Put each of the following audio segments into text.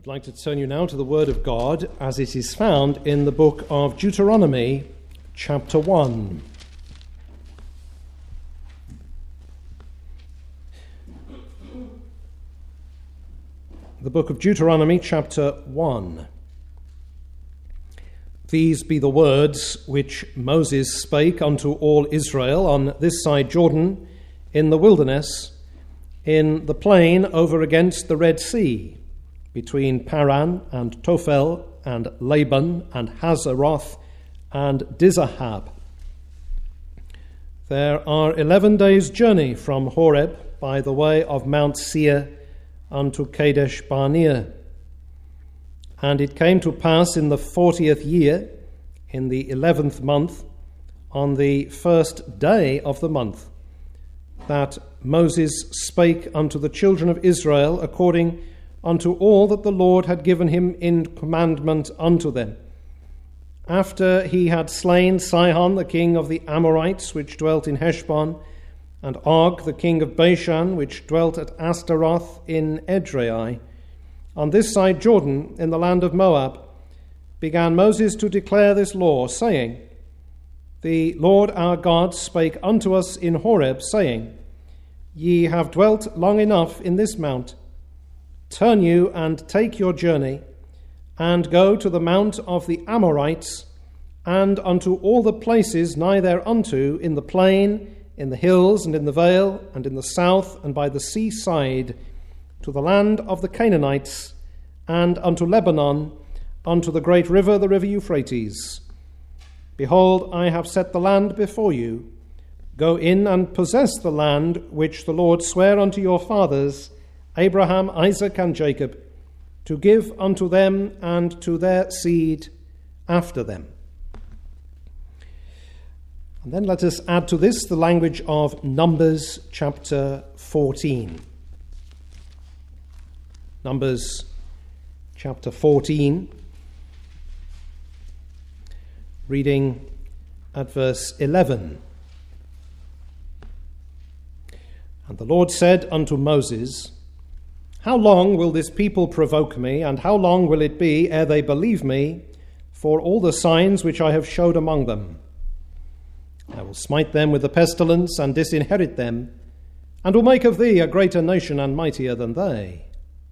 I'd like to turn you now to the Word of God as it is found in the book of Deuteronomy, chapter 1. The book of Deuteronomy, chapter 1. These be the words which Moses spake unto all Israel on this side Jordan, in the wilderness, in the plain over against the Red Sea, between Paran and Tophel and Laban and Hazeroth and Dizahab. There are 11 days' journey from Horeb by the way of Mount Seir unto Kadesh Barnea. And it came to pass in the 40th year, in the 11th month, on the first day of the month, that Moses spake unto the children of Israel according unto all that the Lord had given him in commandment unto them. After he had slain Sihon the king of the Amorites, which dwelt in Heshbon, and Og the king of Bashan, which dwelt at Ashtaroth in Edrei, on this side Jordan, in the land of Moab, began Moses to declare this law, saying, The Lord our God spake unto us in Horeb, saying, Ye have dwelt long enough in this mount. Turn you and take your journey, and go to the mount of the Amorites, and unto all the places nigh thereunto, in the plain, in the hills, and in the vale, and in the south, and by the seaside, to the land of the Canaanites, and unto Lebanon, unto the great river, the river Euphrates. Behold, I have set the land before you. Go in and possess the land which the Lord sware unto your fathers, Abraham, Isaac, and Jacob, to give unto them and to their seed after them. And then let us add to this the language of Numbers chapter 14. Numbers chapter 14, reading at verse 11. And the Lord said unto Moses, How long will this people provoke me, and how long will it be ere they believe me, for all the signs which I have showed among them? I will smite them with the pestilence, and disinherit them, and will make of thee a greater nation and mightier than they.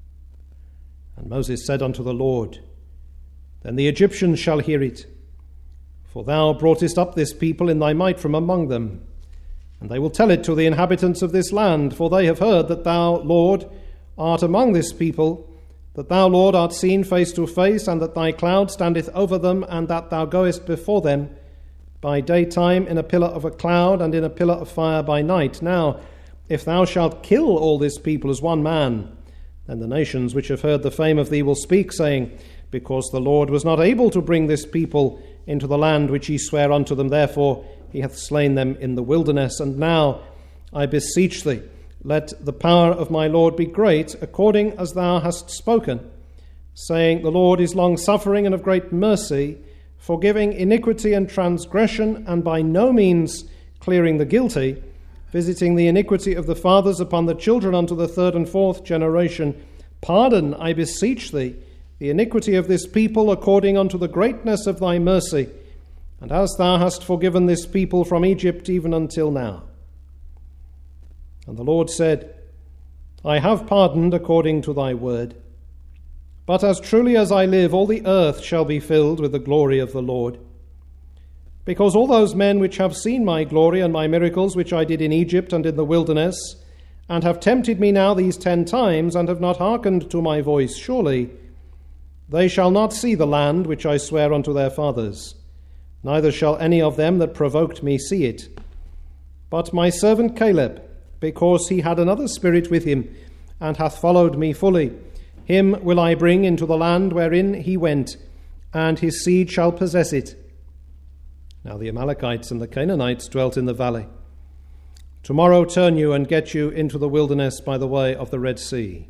And Moses said unto the Lord, Then the Egyptians shall hear it, for thou broughtest up this people in thy might from among them. And they will tell it to the inhabitants of this land, for they have heard that thou, Lord, art among this people, that thou, Lord, art seen face to face, and that thy cloud standeth over them, and that thou goest before them by daytime in a pillar of a cloud, and in a pillar of fire by night. Now, if thou shalt kill all this people as one man, then the nations which have heard the fame of thee will speak, saying, Because the Lord was not able to bring this people into the land which he sware unto them, therefore he hath slain them in the wilderness. And now, I beseech thee, let the power of my Lord be great, according as thou hast spoken, saying, The Lord is long-suffering and of great mercy, forgiving iniquity and transgression, and by no means clearing the guilty, visiting the iniquity of the fathers upon the children unto the third and fourth generation. Pardon, I beseech thee, the iniquity of this people according unto the greatness of thy mercy, and as thou hast forgiven this people from Egypt even until now. And the Lord said, I have pardoned according to thy word. But as truly as I live, all the earth shall be filled with the glory of the Lord. Because all those men which have seen my glory and my miracles which I did in Egypt and in the wilderness, and have tempted me now these 10 times, and have not hearkened to my voice, surely they shall not see the land which I swear unto their fathers, neither shall any of them that provoked me see it. But my servant Caleb, because he had another spirit with him, and hath followed me fully, him will I bring into the land wherein he went, and his seed shall possess it. Now the Amalekites and the Canaanites dwelt in the valley. Tomorrow turn you and get you into the wilderness by the way of the Red Sea.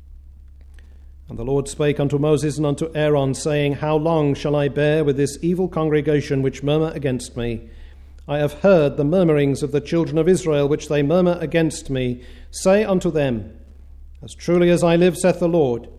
And the Lord spake unto Moses and unto Aaron, saying, How long shall I bear with this evil congregation which murmur against me? I have heard the murmurings of the children of Israel, which they murmur against me. Say unto them, As truly as I live, saith the Lord,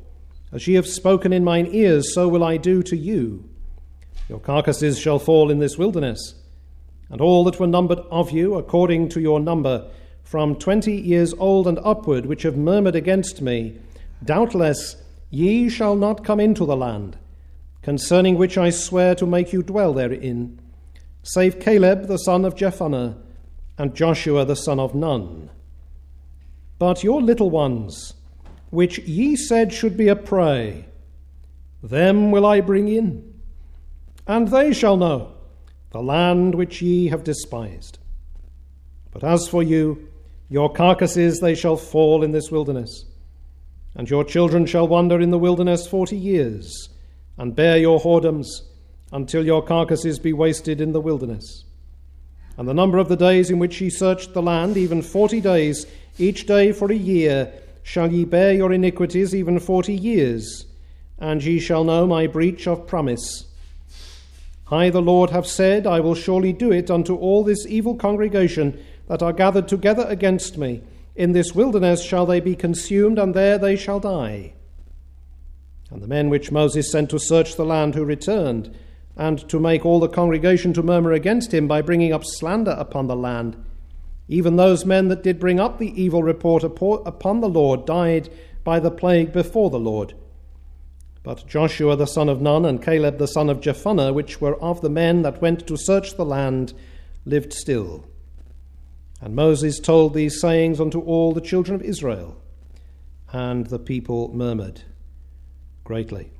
As ye have spoken in mine ears, so will I do to you. Your carcasses shall fall in this wilderness, and all that were numbered of you, according to your number, from 20 years old and upward, which have murmured against me, doubtless ye shall not come into the land, concerning which I swear to make you dwell therein, save Caleb the son of Jephunneh, and Joshua the son of Nun. But your little ones, which ye said should be a prey, them will I bring in, and they shall know the land which ye have despised. But as for you, your carcasses they shall fall in this wilderness, and your children shall wander in the wilderness 40 years, and bear your whoredoms, until your carcasses be wasted in the wilderness. And the number of the days in which ye searched the land, even 40 days, each day for a year, shall ye bear your iniquities, even 40 years, and ye shall know my breach of promise. I, the Lord, have said, I will surely do it unto all this evil congregation that are gathered together against me. In this wilderness shall they be consumed, and there they shall die. And the men which Moses sent to search the land, who returned, and to make all the congregation to murmur against him by bringing up slander upon the land, even those men that did bring up the evil report upon the Lord, died by the plague before the Lord. But Joshua the son of Nun and Caleb the son of Jephunneh, which were of the men that went to search the land, lived still. And Moses told these sayings unto all the children of Israel, and the people murmured greatly.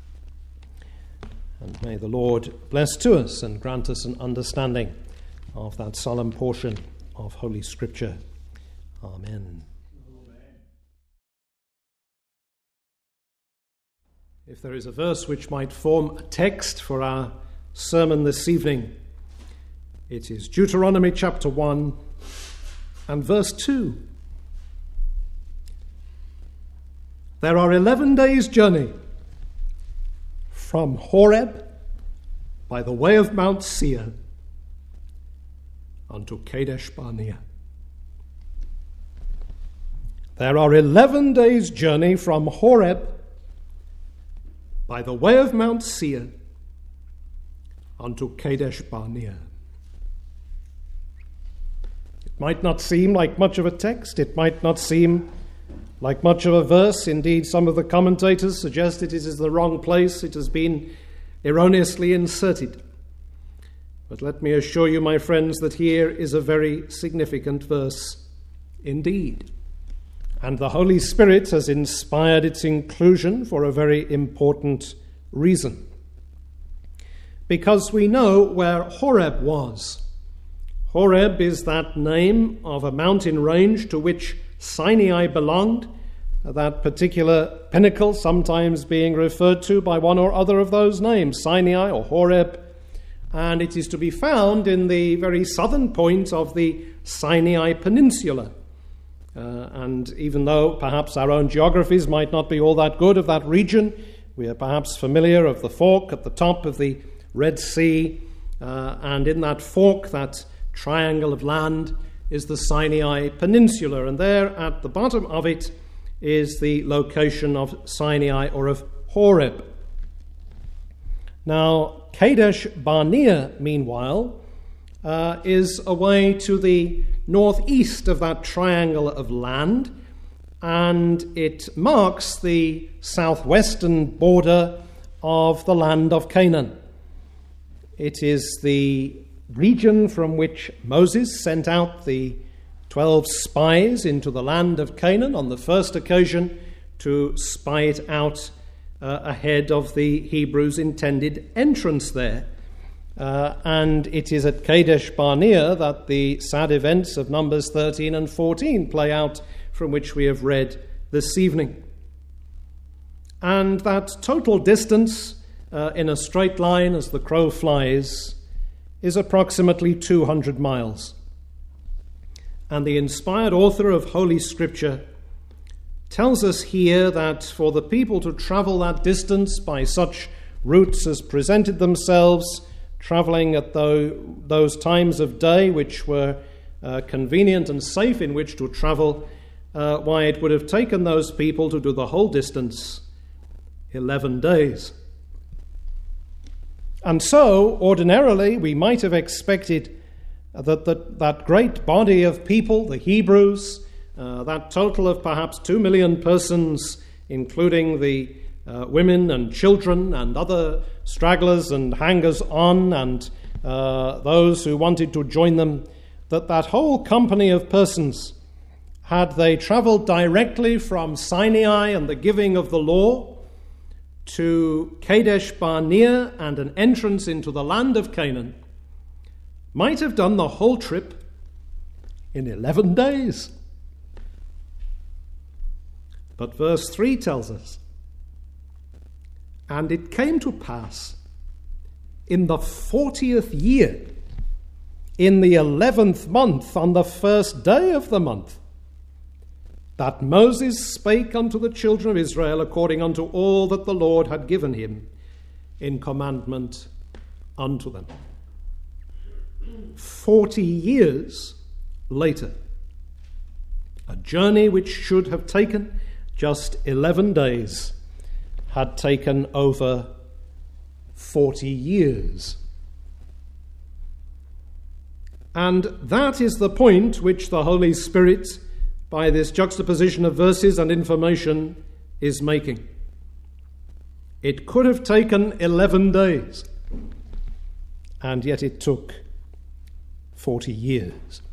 And may the Lord bless to us and grant us an understanding of that solemn portion of Holy Scripture. Amen. If there is a verse which might form a text for our sermon this evening, it is Deuteronomy chapter 1 and verse 2. There are 11 days' journey from Horeb by the way of Mount Seir unto Kadesh Barnea. There are 11 days' journey from Horeb by the way of Mount Seir unto Kadesh Barnea. It might not seem like much of a text. It might not seem like much of a verse. Indeed, some of the commentators suggest it is the wrong place. It has been erroneously inserted. But let me assure you, my friends, that here is a very significant verse indeed. And the Holy Spirit has inspired its inclusion for a very important reason. Because we know where Horeb was. Horeb is that name of a mountain range to which Sinai belonged, that particular pinnacle sometimes being referred to by one or other of those names, Sinai or Horeb. And it is to be found in the very southern point of the Sinai Peninsula. And even though perhaps our own geographies might not be all that good of that region, we are perhaps familiar of the fork at the top of the Red Sea, and in that fork, that triangle of land, is the Sinai Peninsula, and there at the bottom of it is the location of Sinai or of Horeb. Now, Kadesh Barnea, meanwhile, is away to the northeast of that triangle of land, and it marks the southwestern border of the land of Canaan. It is the region from which Moses sent out the 12 spies into the land of Canaan on the first occasion to spy it out ahead of the Hebrews' intended entrance there. And it is at Kadesh Barnea that the sad events of Numbers 13 and 14 play out, from which we have read this evening. And that total distance in a straight line as the crow flies is approximately 200 miles. And the inspired author of Holy Scripture tells us here that for the people to travel that distance by such routes as presented themselves, travelling at those times of day which were convenient and safe in which to travel, why it would have taken those people to do the whole distance 11 days. And so, ordinarily, we might have expected that great body of people, the Hebrews, that total of perhaps 2 million persons, including the women and children and other stragglers and hangers-on and those who wanted to join them, that whole company of persons, had they travelled directly from Sinai and the giving of the law to Kadesh Barnea and an entrance into the land of Canaan, might have done the whole trip in 11 days. But verse 3 tells us, "And it came to pass in the 40th year, in the 11th month, on the first day of the month, that Moses spake unto the children of Israel according unto all that the Lord had given him in commandment unto them." 40 years later, a journey which should have taken just 11 days had taken over 40 years. And that is the point which the Holy Spirit, by this juxtaposition of verses and information, is making. It could have taken 11 days, and yet it took 40 years.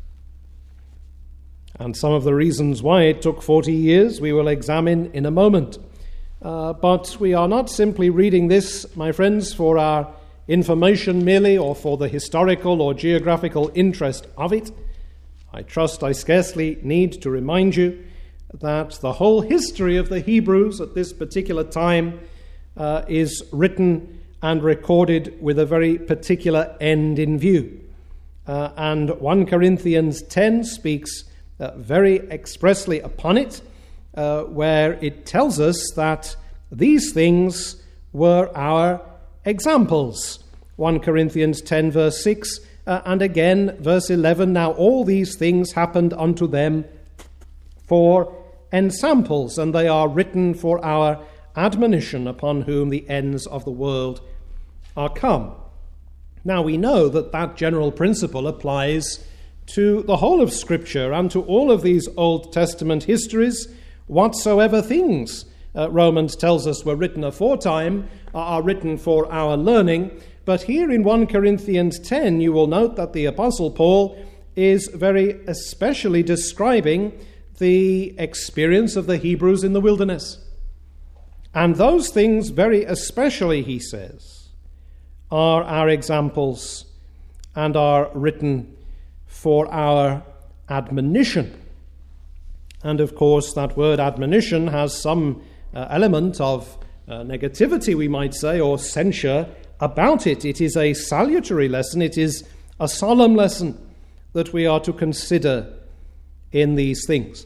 And some of the reasons why it took 40 years we will examine in a moment. But we are not simply reading this, my friends, for our information merely, or for the historical or geographical interest of it. I trust I scarcely need to remind you that the whole history of the Hebrews at this particular time is written and recorded with a very particular end in view. And 1 Corinthians 10 speaks very expressly upon it, where it tells us that these things were our examples. 1 Corinthians 10 verse 6, and again verse 11, "Now all these things happened unto them for ensamples, and they are written for our admonition, upon whom the ends of the world are come." Now we know that general principle applies to the whole of Scripture and to all of these Old Testament histories. Whatsoever things, Romans tells us, were written aforetime are written for our learning. But here in 1 Corinthians 10, you will note that the Apostle Paul is very especially describing the experience of the Hebrews in the wilderness. And those things very especially, he says, are our examples and are written for our admonition. And of course, that word admonition has some element of negativity, we might say, or censure about it. It is a salutary lesson. It is a solemn lesson that we are to consider in these things.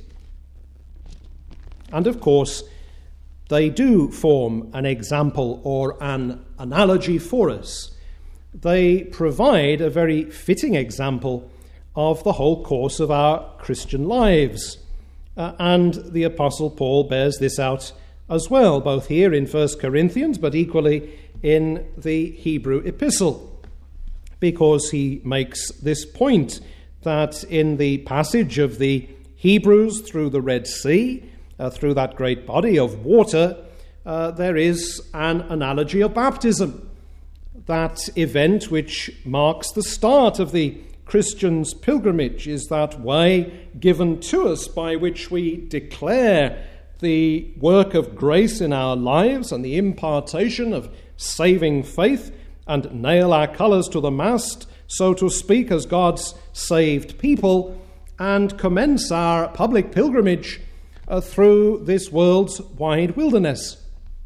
And of course, they do form an example or an analogy for us. They provide a very fitting example of the whole course of our Christian lives. And the Apostle Paul bears this out as well, both here in 1 Corinthians, but equally in the Hebrew epistle, because he makes this point that in the passage of the Hebrews through the Red Sea, through that great body of water, there is an analogy of baptism, that event which marks the start of the Christian's pilgrimage, is that way given to us by which we declare the work of grace in our lives and the impartation of saving faith, and nail our colours to the mast, so to speak, as God's saved people, and commence our public pilgrimage through this world's wide wilderness.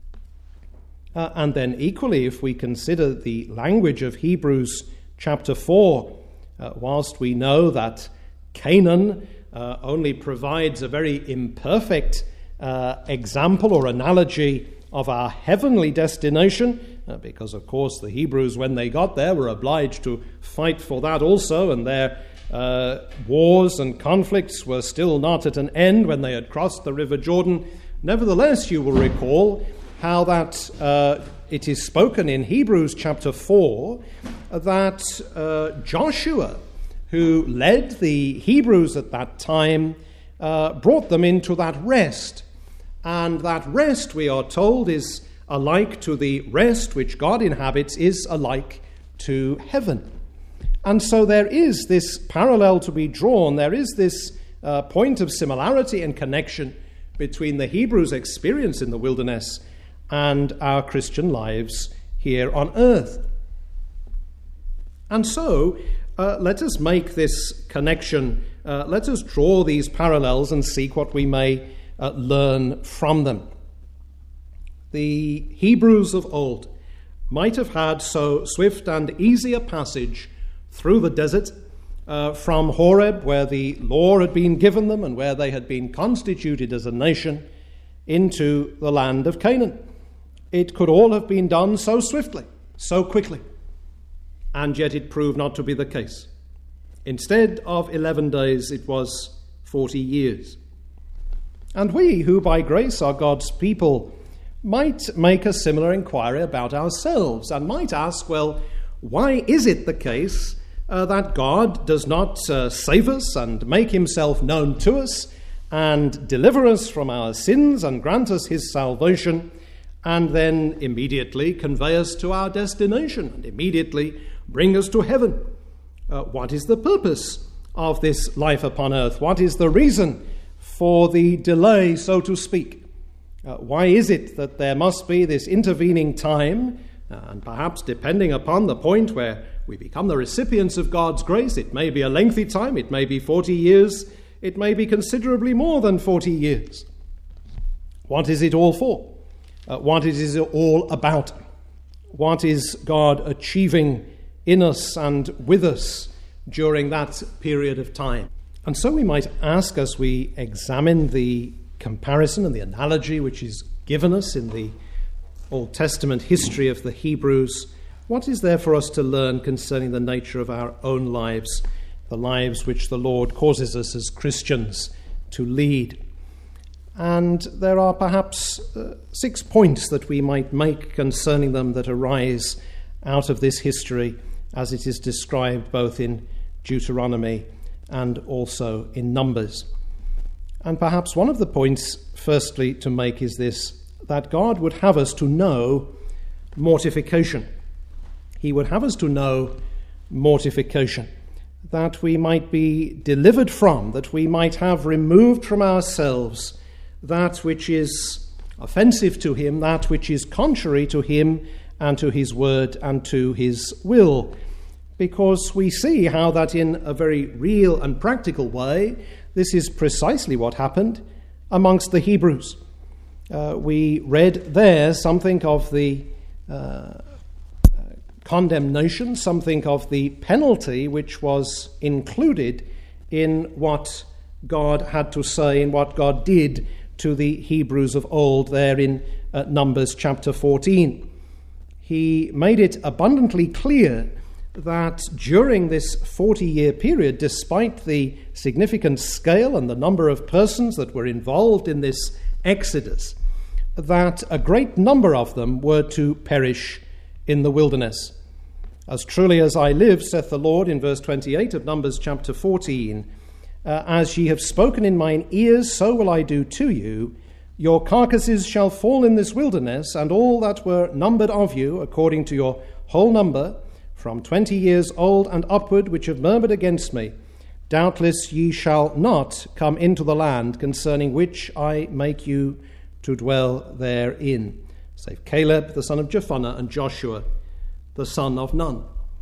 And then equally, if we consider the language of Hebrews chapter 4, whilst we know that Canaan only provides a very imperfect example or analogy of our heavenly destination, because of course the Hebrews, when they got there, were obliged to fight for that also, and their wars and conflicts were still not at an end when they had crossed the river Jordan. Nevertheless, you will recall how that it is spoken in Hebrews chapter 4 that Joshua, who led the Hebrews at that time, brought them into that rest. And that rest, we are told, is alike to the rest which God inhabits, is alike to heaven. And so there is this parallel to be drawn. There is this point of similarity and connection between the Hebrews' experience in the wilderness and our Christian lives here on earth. And so let us make this connection. Let us draw these parallels and seek what we may learn from them. The Hebrews of old might have had so swift and easy a passage through the desert from Horeb, where the law had been given them and where they had been constituted as a nation, into the land of Canaan. It could all have been done so swiftly, so quickly, and yet it proved not to be the case. Instead of 11 days, it was 40 years. And we, who by grace are God's people, might make a similar inquiry about ourselves and might ask, well, why is it the case that God does not save us and make himself known to us and deliver us from our sins and grant us his salvation, and then immediately convey us to our destination and immediately bring us to heaven? What is the purpose of this life upon earth? What is the reason for the delay, so to speak? Why is it that there must be this intervening time, and perhaps depending upon the point where we become the recipients of God's grace, it may be a lengthy time, it may be 40 years, it may be considerably more than 40 years. What is it all for? What is it all about? What is God achieving in us and with us during that period of time? And so we might ask, as we examine the comparison and the analogy which is given us in the Old Testament history of the Hebrews, what is there for us to learn concerning the nature of our own lives, the lives which the Lord causes us as Christians to lead? And there are perhaps 6 points that we might make concerning them that arise out of this history as it is described both in Deuteronomy and also in Numbers. And perhaps one of the points, firstly, to make is this, that God would have us to know mortification. He would have us to know mortification, that we might be delivered from, that we might have removed from ourselves that which is offensive to him, that which is contrary to him and to his word and to his will. Because we see how that in a very real and practical way, this is precisely what happened amongst the Hebrews. We read there something of the condemnation, something of the penalty which was included in what God had to say, in what God did to the Hebrews of old there in Numbers chapter 14. He made it abundantly clear that during this 40-year period, despite the significant scale and the number of persons that were involved in this exodus, that a great number of them were to perish in the wilderness. As truly as I live, saith the Lord, in verse 28 of Numbers chapter 14, as ye have spoken in mine ears, so will I do to you. Your carcasses shall fall in this wilderness, and all that were numbered of you, according to your whole number, from 20 years old and upward, which have murmured against me. Doubtless ye shall not come into the land concerning which I make you to dwell therein, save Caleb the son of Jephunneh and Joshua the son of Nun.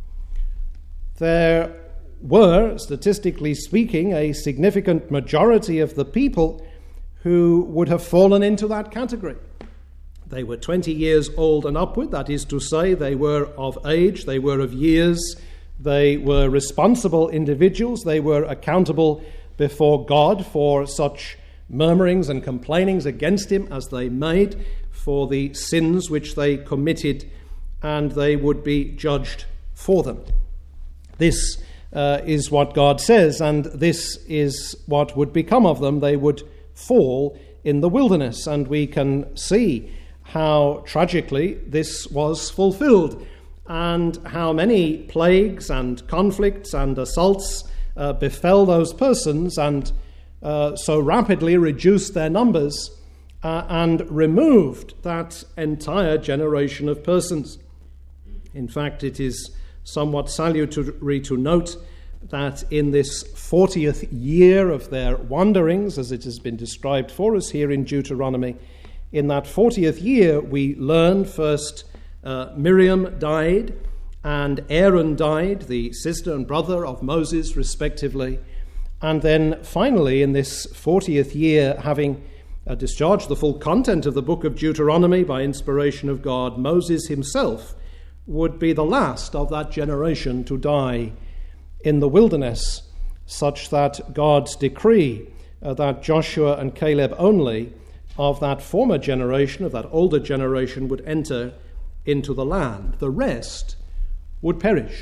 There were, statistically speaking, a significant majority of the people who would have fallen into that category. They were 20 years old and upward, that is to say, they were of age, they were of years, they were responsible individuals, they were accountable before God for such murmurings and complainings against him as they made, for the sins which they committed, and they would be judged for them. This is what God says, and this is what would become of them. They would fall in the wilderness, and we can see how tragically this was fulfilled, and how many plagues and conflicts and assaults befell those persons and so rapidly reduced their numbers and removed that entire generation of persons. In fact, it is somewhat salutary to note that in this 40th year of their wanderings, as it has been described for us here in Deuteronomy, in that 40th year we learn first Miriam died and Aaron died, the sister and brother of Moses respectively, and then finally in this 40th year, having discharged the full content of the book of Deuteronomy by inspiration of God, Moses himself would be the last of that generation to die in the wilderness, such that God's decree that Joshua and Caleb only of that former generation, of that older generation, would enter into the land. The rest would perish.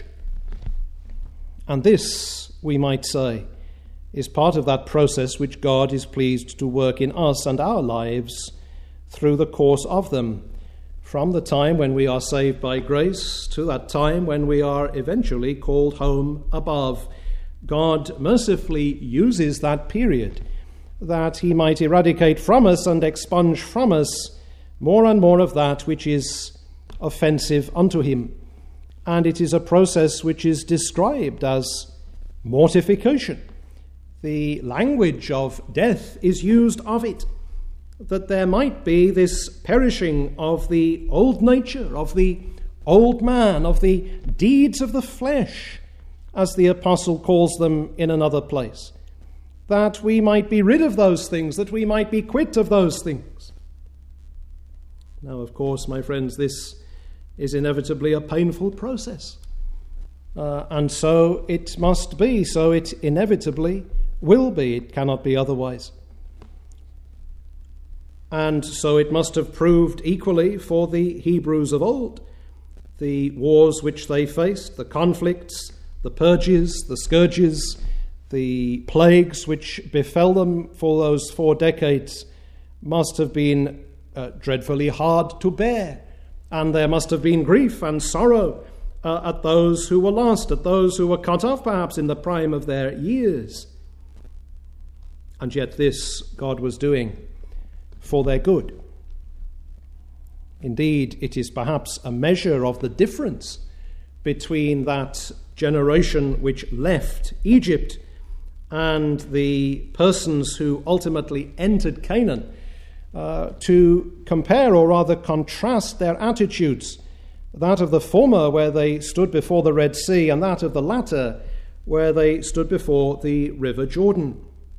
And this, we might say, is part of that process which God is pleased to work in us and our lives through the course of them, from the time when we are saved by grace to that time when we are eventually called home above. God mercifully uses that period that he might eradicate from us and expunge from us more and more of that which is offensive unto him. And it is a process which is described as mortification. The language of death is used of it, that there might be this perishing of the old nature, of the old man, of the deeds of the flesh, as the apostle calls them in another place, that we might be rid of those things, that we might be quit of those things. Now, of course, my friends, this is inevitably a painful process, and so it must be, so it inevitably will be. It cannot be otherwise. And so it must have proved equally for the Hebrews of old. The wars which they faced, the conflicts, the purges, the scourges, the plagues which befell them for those 4 decades must have been dreadfully hard to bear. And there must have been grief and sorrow at those who were lost, at those who were cut off perhaps in the prime of their years. And yet this God was doing for their good. Indeed, it is perhaps a measure of the difference between that generation which left Egypt and the persons who ultimately entered Canaan, to compare or rather contrast their attitudes, that of the former where they stood before the Red Sea and that of the latter where they stood before the River Jordan.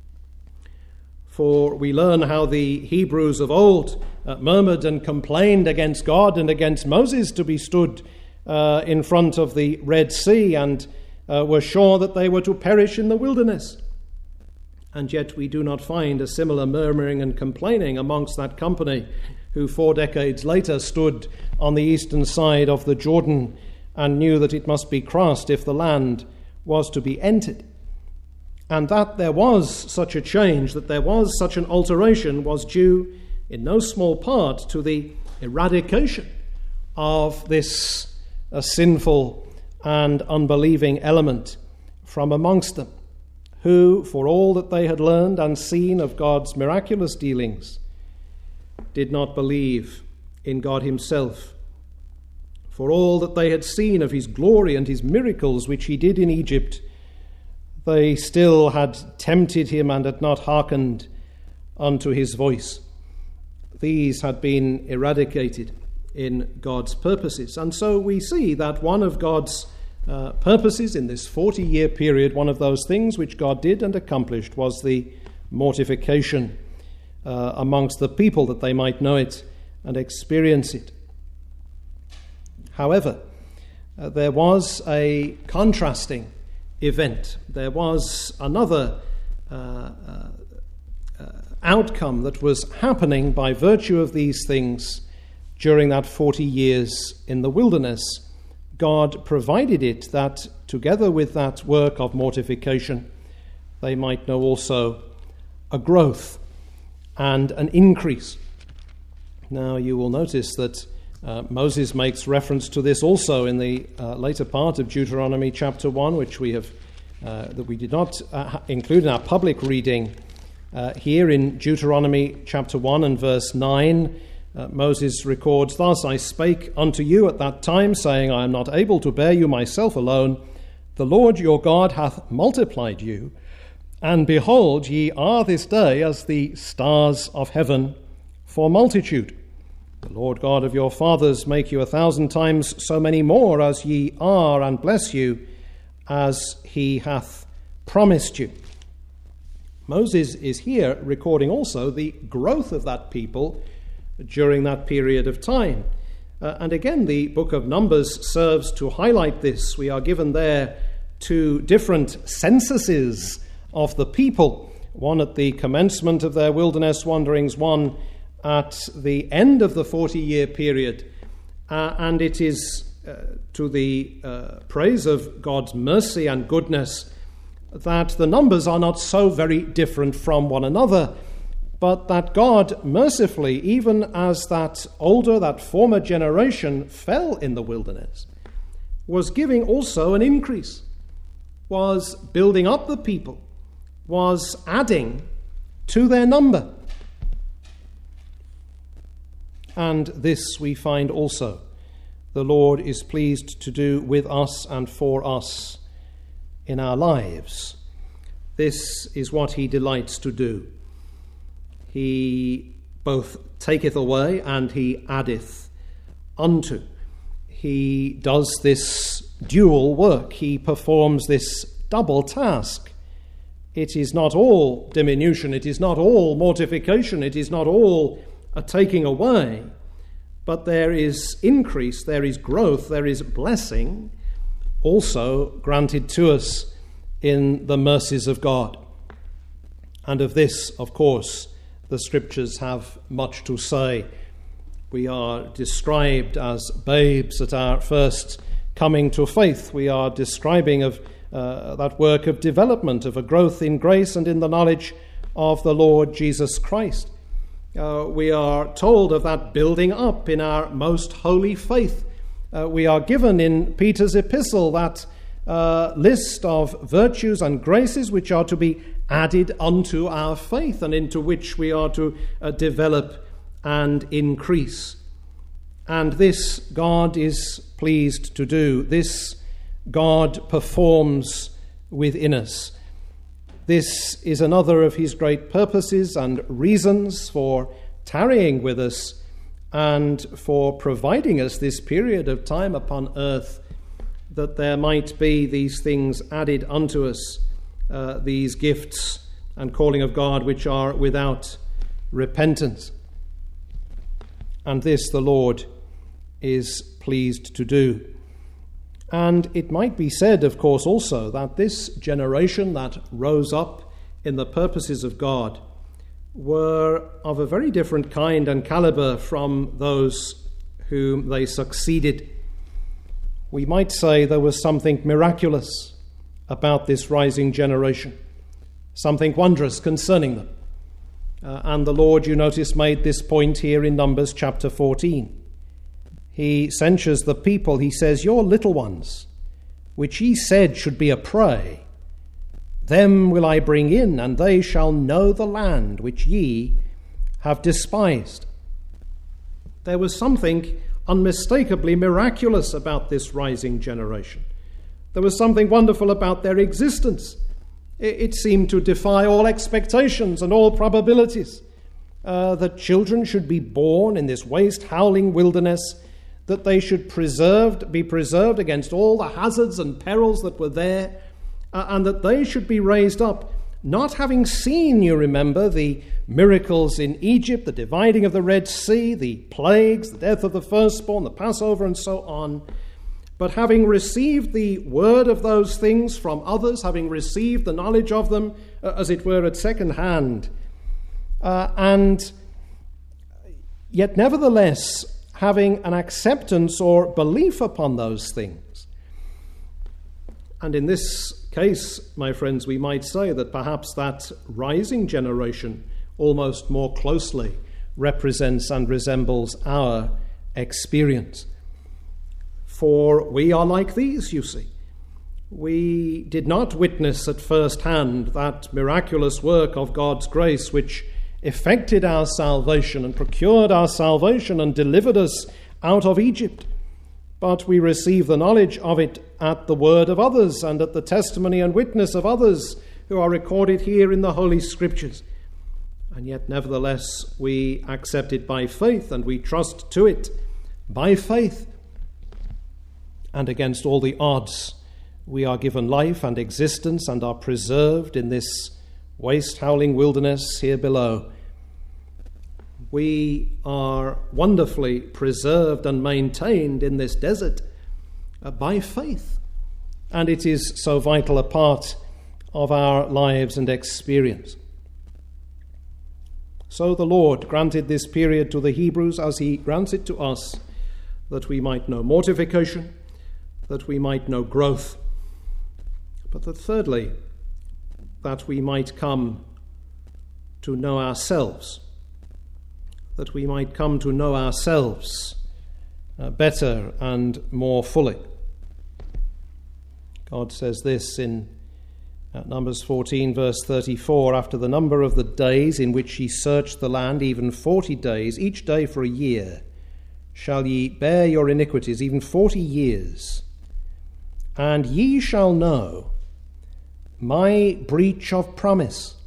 For we learn how the Hebrews of old murmured and complained against God and against Moses to be stood in front of the Red Sea and were sure that they were to perish in the wilderness. And yet we do not find a similar murmuring and complaining amongst that company who 4 decades later stood on the eastern side of the Jordan and knew that it must be crossed if the land was to be entered. And that there was such a change, that there was such an alteration, was due in no small part to the eradication of this sinful and unbelieving element from amongst them, who, for all that they had learned and seen of God's miraculous dealings, did not believe in God himself. For all that they had seen of his glory and his miracles which he did in Egypt, they still had tempted him and had not hearkened unto his voice. These had been eradicated in God's purposes. And so we see that one of God's purposes in this 40-year period, one of those things which God did and accomplished, was the mortification amongst the people, that they might know it and experience it. However, there was a contrasting event. There was another outcome that was happening by virtue of these things during that 40 years in the wilderness. God provided it that together with that work of mortification, they might know also a growth and an increase. Now you will notice that Moses makes reference to this also in the later part of Deuteronomy chapter 1, which we have that we did not include in our public reading. Here in Deuteronomy chapter 1 and verse 9, Moses records, "Thus I spake unto you at that time, saying, I am not able to bear you myself alone. The Lord your God hath multiplied you, and behold, ye are this day as the stars of heaven for multitude. The Lord God of your fathers make you 1,000 times so many more as ye are, and bless you as he hath promised you." Moses is here recording also the growth of that people during that period of time. And again, the book of Numbers serves to highlight this. We are given there 2 different censuses of the people, one at the commencement of their wilderness wanderings, one at the end of the 40-year period. And it is to the praise of God's mercy and goodness that the numbers are not so very different from one another, but that God mercifully, even as that former generation fell in the wilderness, was giving also an increase, was building up the people, was adding to their number. And this we find also the Lord is pleased to do with us and for us in our lives. This is what he delights to do. He both taketh away and he addeth unto. He does this dual work. He performs this double task. It is not all diminution. It is not all mortification. It is not all a taking away. But there is increase, there is growth, there is blessing also granted to us in the mercies of God. And of this, of course, the Scriptures have much to say. We are described as babes at our first coming to faith. We are describing of that work of development, of a growth in grace and in the knowledge of the Lord Jesus Christ. We are told of that building up in our most holy faith. We are given in Peter's epistle that list of virtues and graces which are to be added unto our faith and into which we are to develop and increase. And this God is pleased to do. This God performs within us. This is another of his great purposes and reasons for tarrying with us and for providing us this period of time upon earth, that there might be these things added unto us, these gifts and calling of God which are without repentance. And this the Lord is pleased to do. And it might be said, of course, also that this generation that rose up in the purposes of God were of a very different kind and caliber from those whom they succeeded. We might say there was something miraculous about this rising generation, something wondrous concerning them. And the Lord, you notice, made this point here in Numbers chapter 14. He censures the people. He says, "Your little ones, which ye said should be a prey, them will I bring in, and they shall know the land which ye have despised." There was something unmistakably miraculous about this rising generation. There was something wonderful about their existence. It seemed to defy all expectations and all probabilities. That children should be born in this waste, howling wilderness, that they should be preserved against all the hazards and perils that were there, and that they should be raised up, not having seen, you remember, the miracles in Egypt, the dividing of the Red Sea, the plagues, the death of the firstborn, the Passover, and so on, but having received the word of those things from others, having received the knowledge of them, as it were, at second hand, and yet nevertheless having an acceptance or belief upon those things. And in this case, my friends, we might say that perhaps that rising generation almost more closely represents and resembles our experience. For we are like these, you see. We did not witness at first hand that miraculous work of God's grace which effected our salvation and procured our salvation and delivered us out of Egypt. But we receive the knowledge of it at the word of others and at the testimony and witness of others who are recorded here in the Holy Scriptures. And yet, nevertheless, we accept it by faith and we trust to it by faith. And against all the odds, we are given life and existence and are preserved in this waste-howling wilderness here below. We are wonderfully preserved and maintained in this desert by faith. And it is so vital a part of our lives and experience. So the Lord granted this period to the Hebrews as he grants it to us, that we might know mortification, that we might know growth, but that thirdly, that we might come to know ourselves, that we might come to know ourselves better and more fully. God says this in Numbers 14, verse 34, after the number of the days in which ye searched the land, even 40 days, each day for a year, shall ye bear your iniquities, even 40 years. And ye shall know my breach of promise.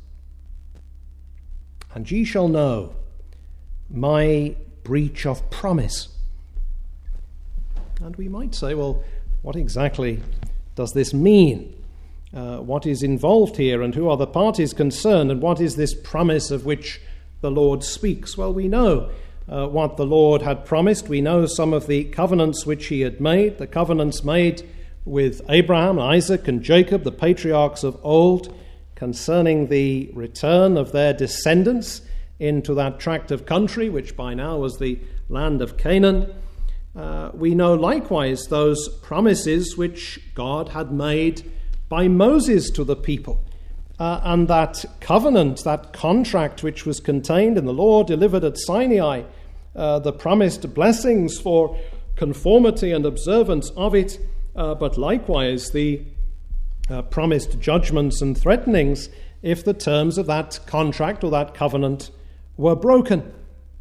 And ye shall know my breach of promise. And we might say, well, what exactly does this mean? What is involved here, and who are the parties concerned, and what is this promise of which the Lord speaks? Well, we know what the Lord had promised. We know some of the covenants which he had made, the covenants made with Abraham, Isaac, and Jacob, the patriarchs of old, concerning the return of their descendants into that tract of country, which by now was the land of Canaan. We know likewise those promises which God had made by Moses to the people, and that covenant, that contract which was contained in the law delivered at Sinai, the promised blessings for conformity and observance of it, but likewise the promised judgments and threatenings if the terms of that contract or that covenant were broken.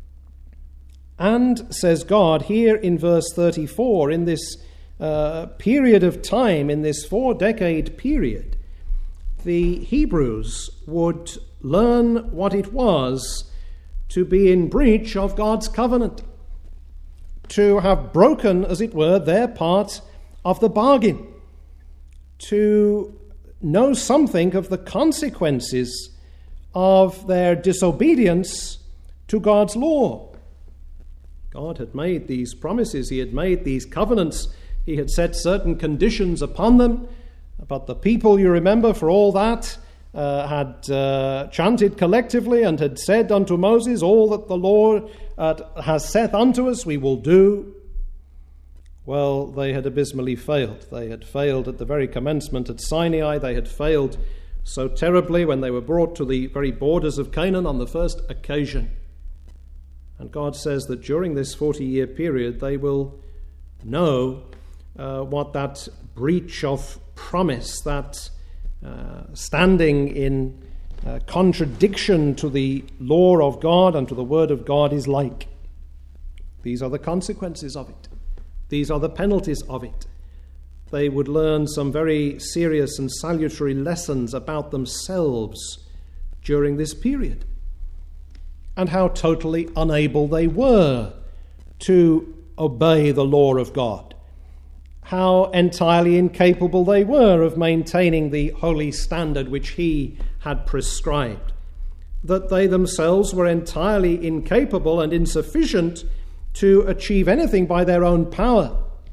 And, says God here in verse 34, in this period of time, in this 4-decade period, the Hebrews would learn what it was to be in breach of God's covenant, to have broken, as it were, their part of the bargain, to know something of the consequences of their disobedience to God's law. God had made these promises, he had made these covenants, he had set certain conditions upon them, but the people, you remember, for all that, had chanted collectively and had said unto Moses, all that the Lord has said unto us, we will do. Well, they had abysmally failed. They had failed at the very commencement at Sinai. They had failed so terribly when they were brought to the very borders of Canaan on the first occasion. And God says that during this 40-year period, they will know what that breach of promise, that standing in contradiction to the law of God and to the word of God is like. These are the consequences of it. These are the penalties of it. They would learn some very serious and salutary lessons about themselves during this period, and how totally unable they were to obey the law of God, how entirely incapable they were of maintaining the holy standard which he had prescribed, that they themselves were entirely incapable and insufficient to achieve anything by their own power.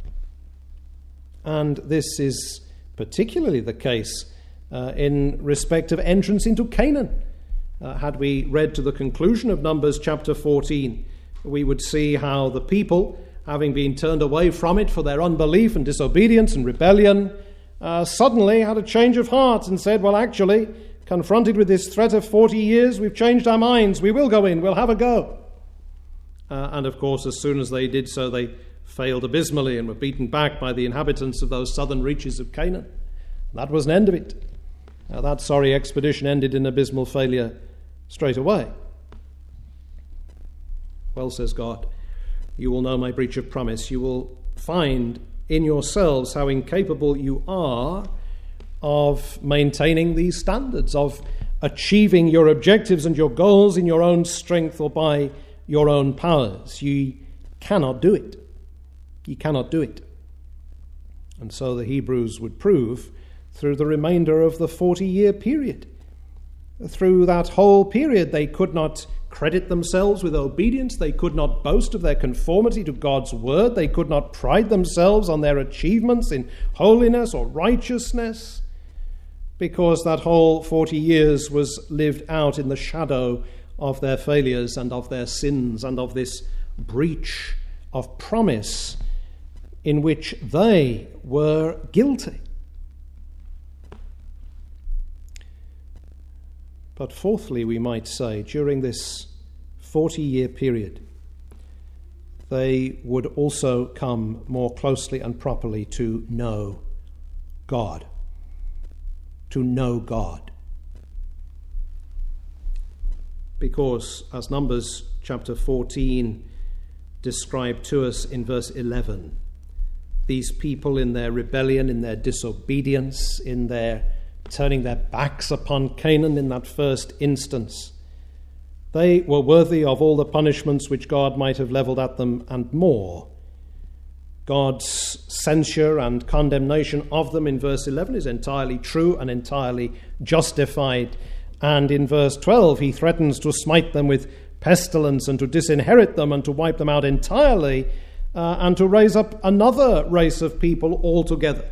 And this is particularly the case in respect of entrance into Canaan. Had we read to the conclusion of Numbers chapter 14, we would see how the people, having been turned away from it for their unbelief and disobedience and rebellion, suddenly had a change of heart and said, well, actually, confronted with this threat of 40 years, we've changed our minds. We will go in. We'll have a go. And of course, as soon as they did so, they failed abysmally and were beaten back by the inhabitants of those southern reaches of Canaan. That was an end of it. That sorry expedition ended in abysmal failure straight away. Well, says God, you will know my breach of promise. You will find in yourselves how incapable you are of maintaining these standards, of achieving your objectives and your goals in your own strength or by your own powers. You cannot do it. You cannot do it. And so the Hebrews would prove through the remainder of the 40-year period. Through that whole period, they could not credit themselves with obedience. They could not boast of their conformity to God's word. They could not pride themselves on their achievements in holiness or righteousness, because that whole 40 years was lived out in the shadow of their failures and of their sins and of this breach of promise in which they were guilty. But fourthly, we might say, during this 40-year period, they would also come more closely and properly to know God. To know God. Because, as Numbers chapter 14 described to us in verse 11, these people in their rebellion, in their disobedience, in their turning their backs upon Canaan in that first instance, they were worthy of all the punishments which God might have leveled at them and more. God's censure and condemnation of them in verse 11 is entirely true and entirely justified. And in verse 12, he threatens to smite them with pestilence and to disinherit them and to wipe them out entirely and to raise up another race of people altogether.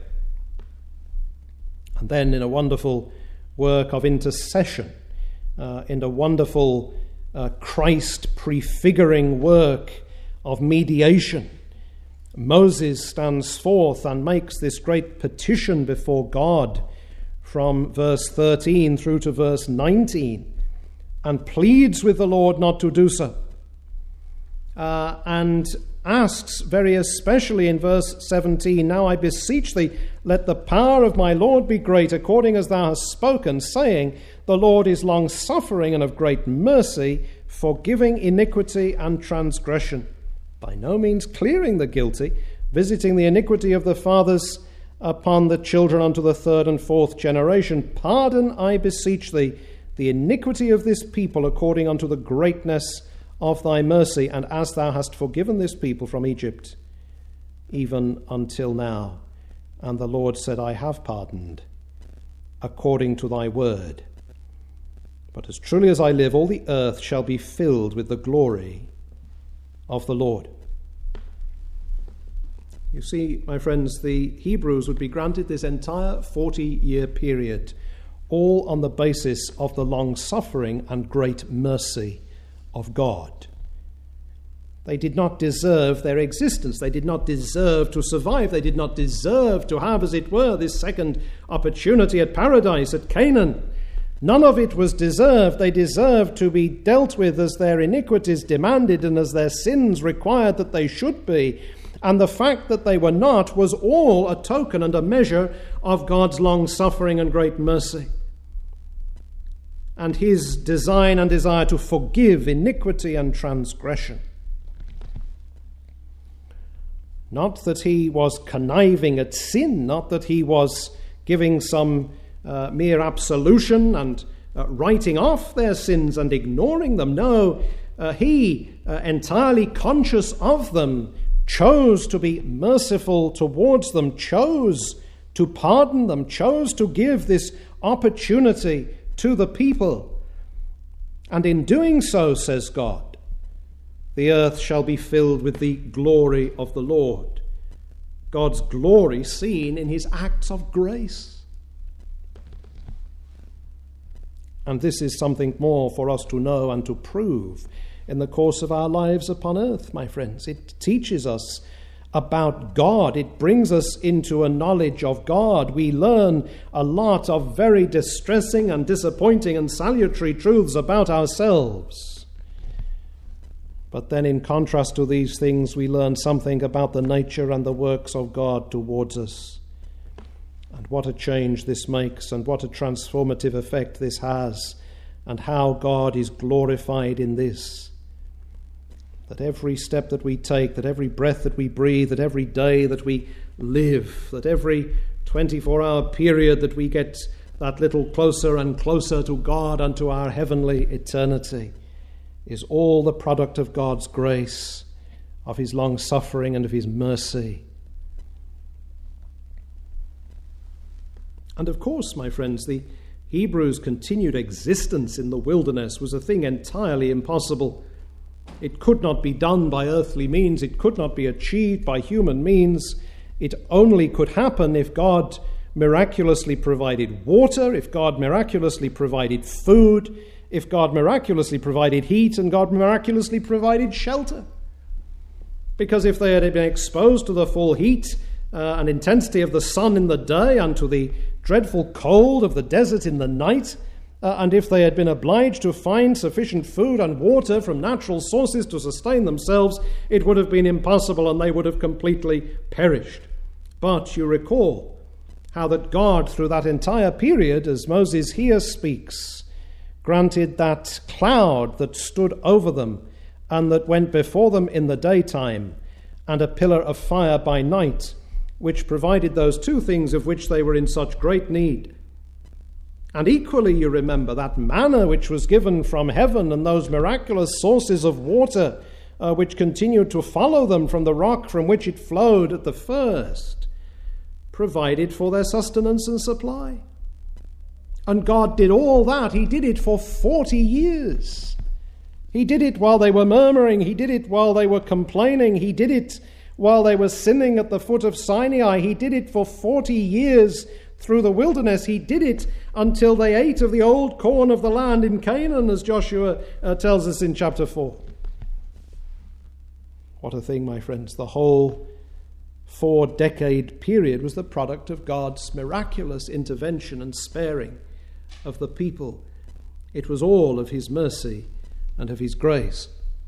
And then in a wonderful work of intercession, in a wonderful Christ prefiguring work of mediation, Moses stands forth and makes this great petition before God from verse 13 through to verse 19 and pleads with the Lord not to do so. And asks very especially in verse 17, now I beseech thee, let the power of my Lord be great, according as thou hast spoken, saying, the Lord is long-suffering and of great mercy, forgiving iniquity and transgression, by no means clearing the guilty, visiting the iniquity of the fathers upon the children unto the third and fourth generation. Pardon, I beseech thee, the iniquity of this people according unto the greatness of thy mercy, and as thou hast forgiven this people from Egypt, even until now. And the Lord said, I have pardoned, according to thy word. But as truly as I live, all the earth shall be filled with the glory of the Lord. You see, my friends, the Hebrews would be granted this entire 40-year period, all on the basis of the long-suffering and great mercy of God. They did not deserve their existence. They did not deserve to survive. They did not deserve to have, as it were, this second opportunity at paradise, at Canaan. None of it was deserved. They deserved to be dealt with as their iniquities demanded and as their sins required that they should be. And the fact that they were not was all a token and a measure of God's long-suffering and great mercy, and his design and desire to forgive iniquity and transgression. Not that he was conniving at sin, not that he was giving some mere absolution and writing off their sins and ignoring them. No, he, entirely conscious of them, chose to be merciful towards them, chose to pardon them, chose to give this opportunity to the people. And in doing so, says God, the earth shall be filled with the glory of the Lord. God's glory seen in his acts of grace. And this is something more for us to know and to prove in the course of our lives upon earth, my friends. It teaches us about God. It brings us into a knowledge of God. We learn a lot of very distressing and disappointing and salutary truths about ourselves. But then in contrast to these things, we learn something about the nature and the works of God towards us. And what a change this makes, and what a transformative effect this has, and how God is glorified in this. That every step that we take, that every breath that we breathe, that every day that we live, that every 24-hour period that we get that little closer and closer to God and to our heavenly eternity, is all the product of God's grace, of his long-suffering and of his mercy. And of course, my friends, the Hebrews' continued existence in the wilderness was a thing entirely impossible. It could not be done by earthly means. It could not be achieved by human means. It only could happen if God miraculously provided water, if God miraculously provided food, if God miraculously provided heat, and God miraculously provided shelter. Because if they had been exposed to the full heat and intensity of the sun in the day and to the dreadful cold of the desert in the night, and if they had been obliged to find sufficient food and water from natural sources to sustain themselves, it would have been impossible and they would have completely perished. But you recall how that God, through that entire period, as Moses here speaks, granted that cloud that stood over them and that went before them in the daytime, and a pillar of fire by night, which provided those two things of which they were in such great need. And equally, you remember, that manna which was given from heaven and those miraculous sources of water which continued to follow them from the rock from which it flowed at the first, provided for their sustenance and supply. And God did all that. He did it for 40 years. He did it while they were murmuring. He did it while they were complaining. He did it while they were sinning at the foot of Sinai. He did it for 40 years through the wilderness. He did it until they ate of the old corn of the land in Canaan, as Joshua tells us in chapter 4. What a thing, my friends. The whole 4-decade period was the product of God's miraculous intervention and sparing of the people. It was all of his mercy and of his grace.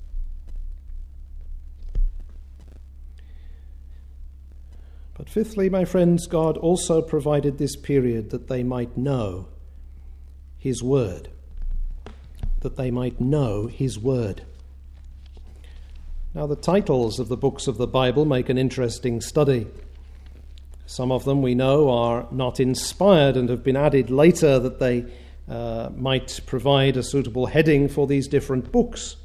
But fifthly, my friends, God also provided this period that they might know his word. That they might know his word. Now, the titles of the books of the Bible make an interesting study. Some of them, we know, are not inspired and have been added later that they might provide a suitable heading for these different books.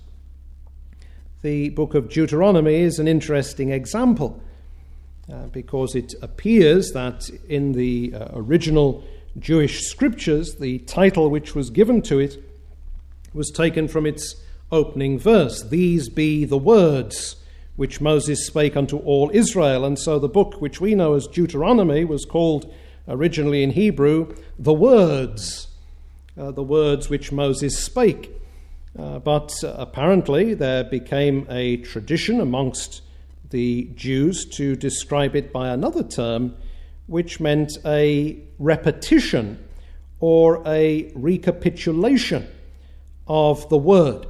The book of Deuteronomy is an interesting example because it appears that in the original Jewish scriptures, the title which was given to it was taken from its opening verse. These be the words which Moses spake unto all Israel. And so the book which we know as Deuteronomy was called originally in Hebrew the words which Moses spake. But apparently there became a tradition amongst the Jews to describe it by another term, which meant a repetition or a recapitulation of the word.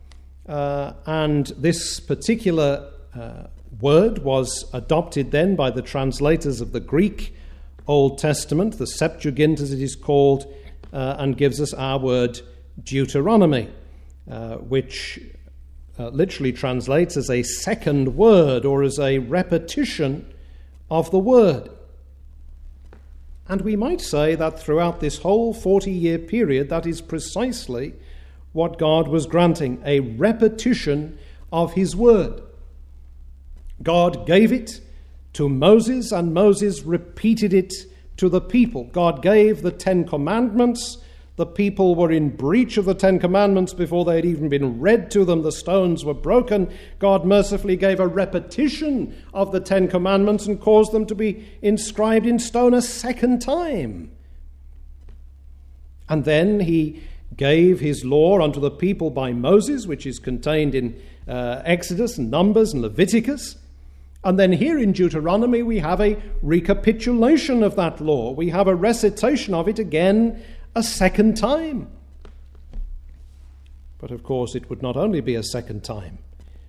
And this particular word was adopted then by the translators of the Greek Old Testament, the Septuagint as it is called, and gives us our word Deuteronomy, which literally translates as a second word or as a repetition of the word. And we might say that throughout this whole 40-year period, that is precisely what God was granting, a repetition of his word. God gave it to Moses, and Moses repeated it to the people. God gave the 10 Commandments. The people were in breach of the 10 Commandments before they had even been read to them. The stones were broken. God mercifully gave a repetition of the 10 Commandments and caused them to be inscribed in stone a second time. And then he gave his law unto the people by Moses, which is contained in Exodus and Numbers and Leviticus. And then here in Deuteronomy we have a recapitulation of that law. We have a recitation of it again a second time. But of course it would not only be a second time.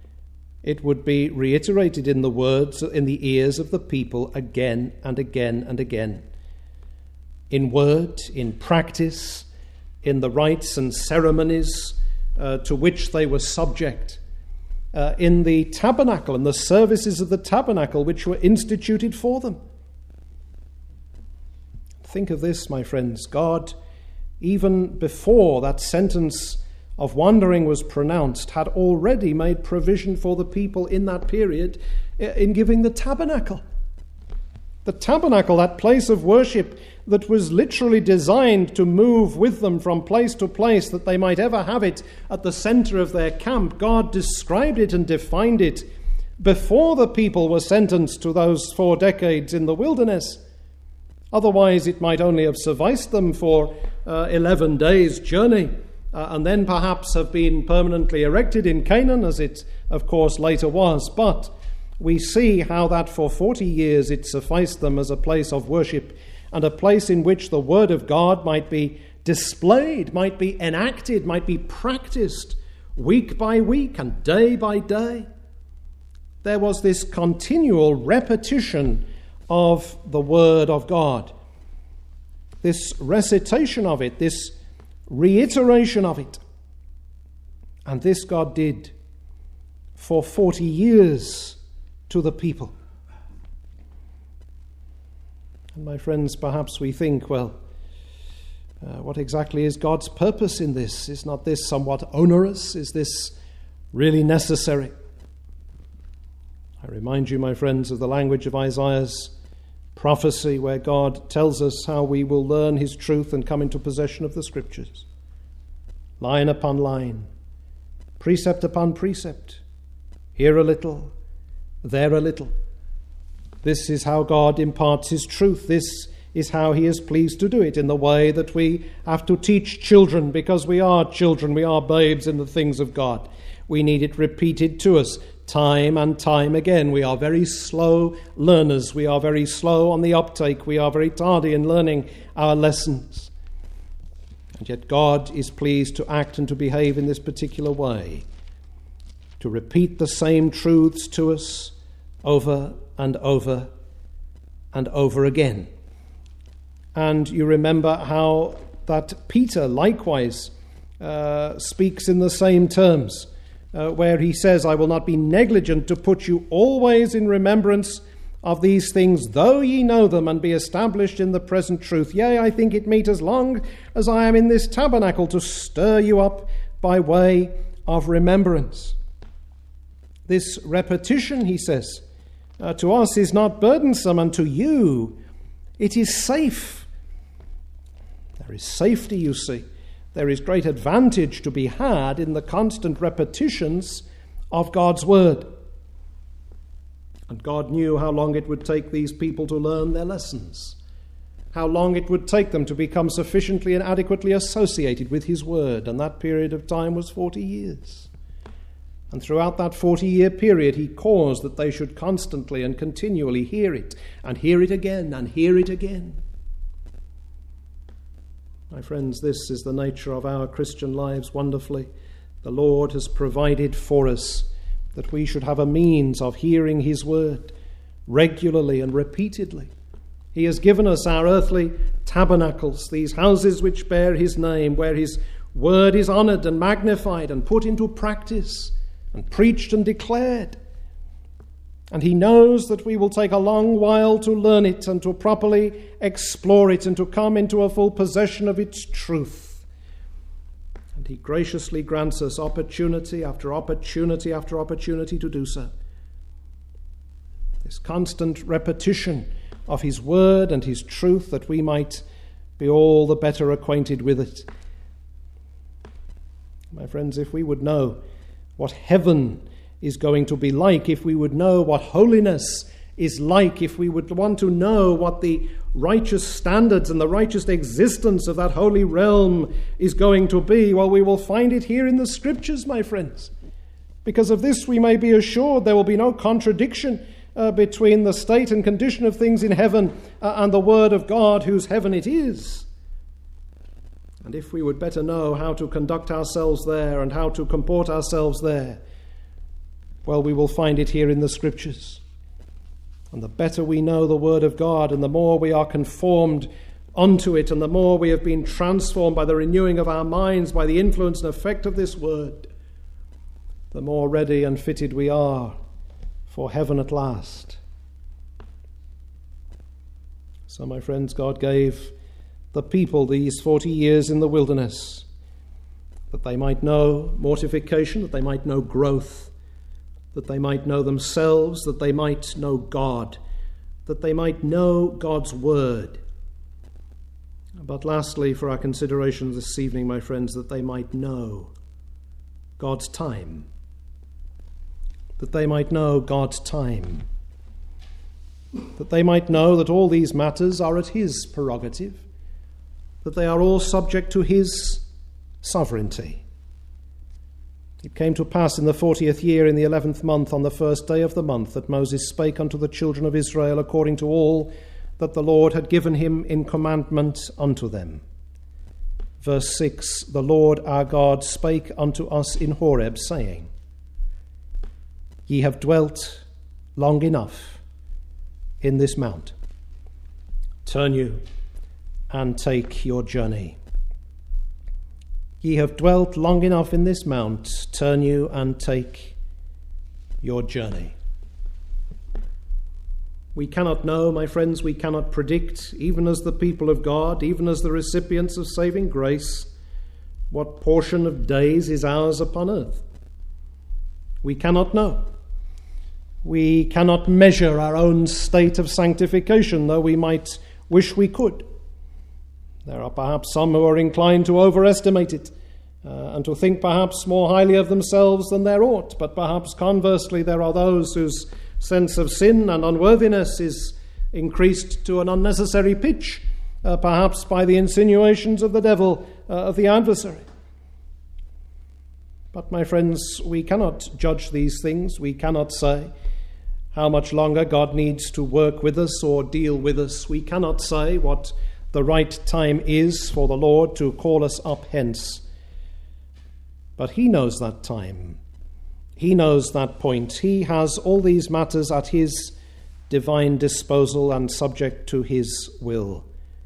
it would be reiterated in the words, in the ears of the people again and again and again. In word, in practice, in the rites and ceremonies to which they were subject, in the tabernacle and the services of the tabernacle which were instituted for them. Think of this, my friends. God, even before that sentence of wandering was pronounced, had already made provision for the people in that period in giving the tabernacle. The tabernacle, that place of worship that was literally designed to move with them from place to place, that they might ever have it at the center of their camp. God described it and defined it before the people were sentenced to those 4 decades in the wilderness. Otherwise, it might only have sufficed them for 11 days' journey, and then perhaps have been permanently erected in Canaan, as it, of course, later was. But we see how that for 40 years it sufficed them as a place of worship and a place in which the word of God might be displayed, might be enacted, might be practiced week by week and day by day. There was this continual repetition of the word of God, this recitation of it, this reiteration of it. And this God did for 40 years to the people. And my friends, perhaps we think, well, what exactly is God's purpose in this? Is not this somewhat onerous? Is this really necessary? I remind you, my friends, of the language of Isaiah's prophecy, where God tells us how we will learn his truth and come into possession of the Scriptures. Line upon line, precept upon precept, here a little, there a little. This is how God imparts his truth. This is how he is pleased to do it, in the way that we have to teach children, because we are children, we are babes in the things of God. We need it repeated to us time and time again. We are very slow learners. We are very slow on the uptake. We are very tardy in learning our lessons. And yet God is pleased to act and to behave in this particular way, to repeat the same truths to us over and over and over again. And you remember how that Peter likewise speaks in the same terms, where he says, I will not be negligent to put you always in remembrance of these things, though ye know them, and be established in the present truth. Yea, I think it meet as long as I am in this tabernacle to stir you up by way of remembrance. This repetition, he says, to us is not burdensome, and to you it is safe. There is safety, you see. There is great advantage to be had in the constant repetitions of God's word. And God knew how long it would take these people to learn their lessons, how long it would take them to become sufficiently and adequately associated with his word, and that period of time was 40 years. And throughout that 40-year period, he caused that they should constantly and continually hear it, and hear it again, and hear it again. My friends, this is the nature of our Christian lives wonderfully. The Lord has provided for us that we should have a means of hearing his word regularly and repeatedly. He has given us our earthly tabernacles, these houses which bear his name, where his word is honored and magnified and put into practice and preached and declared. And he knows that we will take a long while to learn it and to properly explore it and to come into a full possession of its truth. And he graciously grants us opportunity after opportunity after opportunity to do so. This constant repetition of his word and his truth, that we might be all the better acquainted with it. My friends, if we would know what heaven is going to be like, if we would know what holiness is like, if we would want to know what the righteous standards and the righteous existence of that holy realm is going to be, well, we will find it here in the Scriptures, my friends. Because of this we may be assured there will be no contradiction between the state and condition of things in heaven and the word of God, whose heaven it is. And if we would better know how to conduct ourselves there and how to comport ourselves there, Well, we will find it here in the Scriptures. And the better we know the Word of God, and the more we are conformed unto it, and the more we have been transformed by the renewing of our minds, by the influence and effect of this Word, the more ready and fitted we are for heaven at last. So, my friends, God gave the people these 40 years in the wilderness, that they might know mortification, that they might know growth, that they might know themselves, that they might know God, that they might know God's word. But lastly, for our consideration this evening, my friends, that they might know God's time. That they might know God's time. That they might know that all these matters are at his prerogative, that they are all subject to his sovereignty. It came to pass in the 40th year, in the 11th month, on the first day of the month, that Moses spake unto the children of Israel according to all that the Lord had given him in commandment unto them. Verse 6, the Lord our God spake unto us in Horeb, saying, Ye have dwelt long enough in this mount. Turn you and take your journey. Ye have dwelt long enough in this mount. Turn you and take your journey. We cannot know, my friends, we cannot predict, even as the people of God, even as the recipients of saving grace, what portion of days is ours upon earth. We cannot know. We cannot measure our own state of sanctification, though we might wish we could. There are perhaps some who are inclined to overestimate it and to think perhaps more highly of themselves than there ought. But perhaps conversely, there are those whose sense of sin and unworthiness is increased to an unnecessary pitch, perhaps by the insinuations of the devil, of the adversary. But, my friends, we cannot judge these things. We cannot say how much longer God needs to work with us or deal with us. We cannot say what the right time is for the Lord to call us up hence. But he knows that time. He knows that point. He has all these matters at his divine disposal and subject to his will.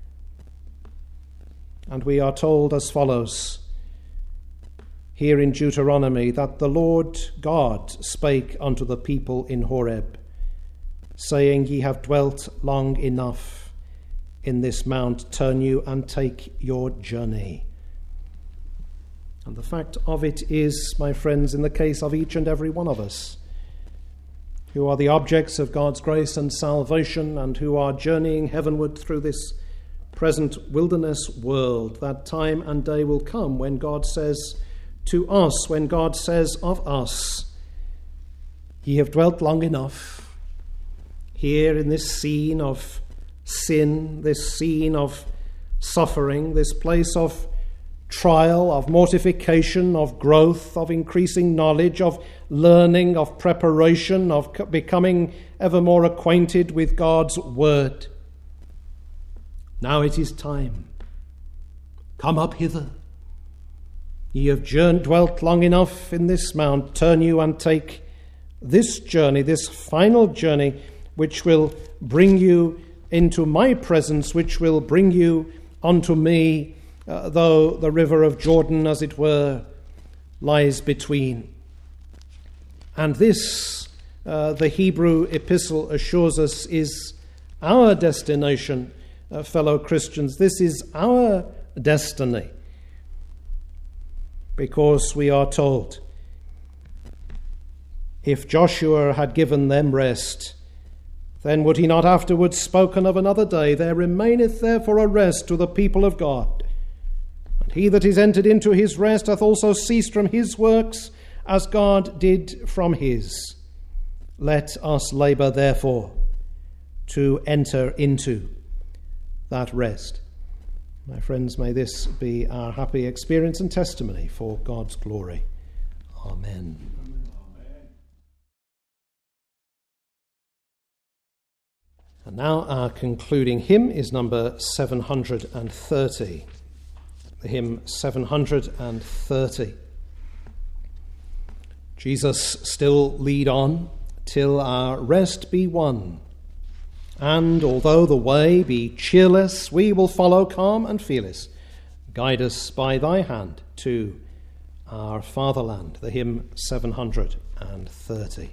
And we are told as follows here in Deuteronomy, that the Lord God spake unto the people in Horeb, saying, Ye have dwelt long enough in this mount, turn you and take your journey. And the fact of it is, my friends, in the case of each and every one of us, who are the objects of God's grace and salvation, and who are journeying heavenward through this present wilderness world, that time and day will come when God says to us, when God says of us, Ye have dwelt long enough here in this scene of sin, this scene of suffering, this place of trial, of mortification, of growth, of increasing knowledge, of learning, of preparation, of becoming ever more acquainted with God's word. Now it is time. Come up hither. Ye have dwelt long enough in this mount. Turn you and take this journey, this final journey, which will bring you into my presence, which will bring you unto me, though the river of Jordan, as it were, lies between. And this, the Hebrew epistle assures us, is our destination, fellow Christians. This is our destiny, because we are told, if Joshua had given them rest, then would he not afterwards spoken of another day? There remaineth therefore a rest to the people of God. And he that is entered into his rest hath also ceased from his works, as God did from his. Let us labour therefore to enter into that rest. My friends, may this be our happy experience and testimony for God's glory. Amen. And now our concluding hymn is number 730. The hymn 730. Jesus, still lead on till our rest be won. And although the way be cheerless, we will follow calm and fearless. Guide us by thy hand to our fatherland. The hymn 730.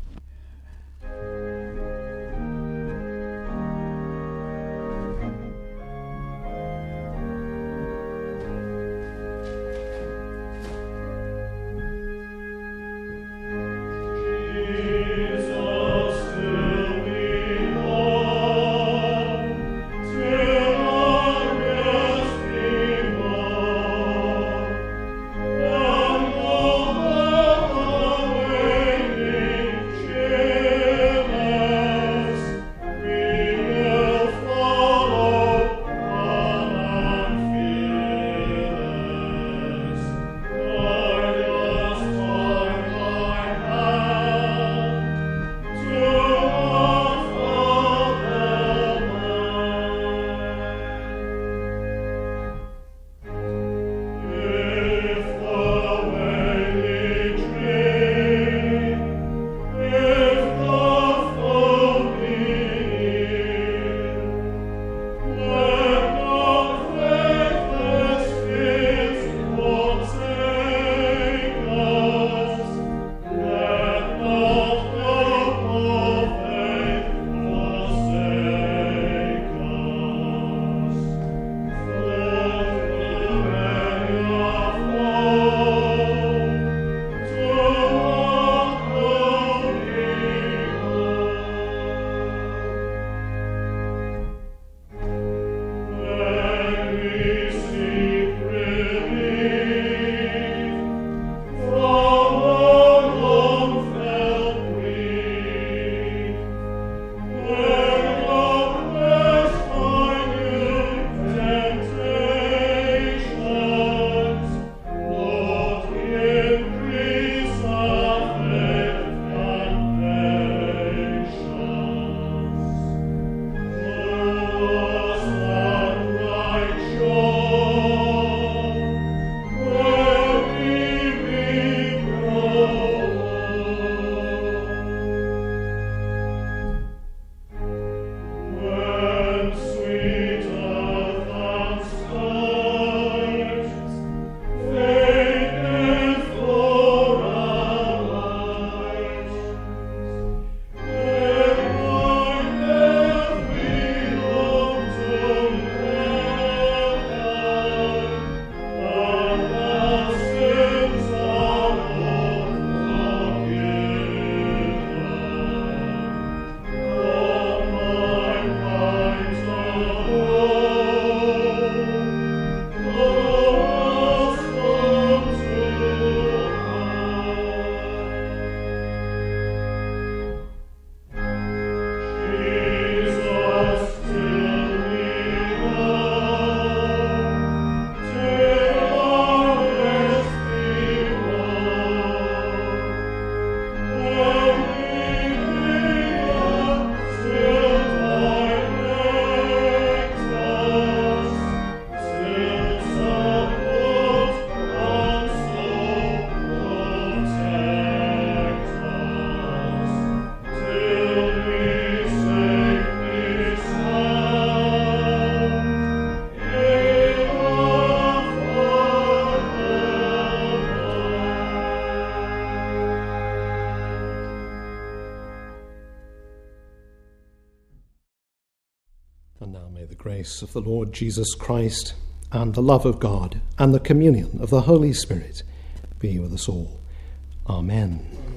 And now may the grace of the Lord Jesus Christ and the love of God and the communion of the Holy Spirit be with us all. Amen.